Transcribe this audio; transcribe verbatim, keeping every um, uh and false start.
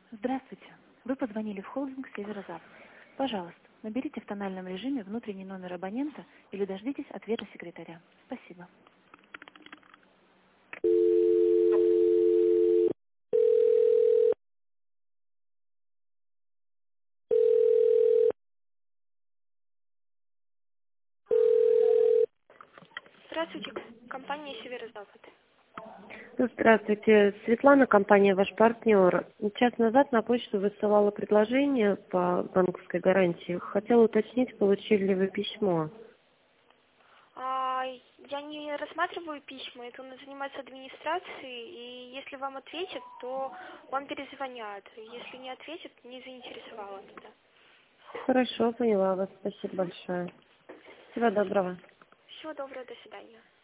Здравствуйте. Вы позвонили в холдинг «Северо-Запад». Пожалуйста, наберите в тональном режиме внутренний номер абонента или дождитесь ответа секретаря. Спасибо. Здравствуйте, компания «Северо-Запад». Здравствуйте, Светлана, компания «Ваш партнер». Час назад на почту высылала предложение по банковской гарантии. Хотела уточнить, получили ли вы письмо. А, я не рассматриваю письма, это у нас занимается администрацией, и если вам ответят, то вам перезвонят. Если не ответят, не заинтересовало тогда. Хорошо, поняла вас. Спасибо большое. Всего доброго. Всего доброго, до свидания.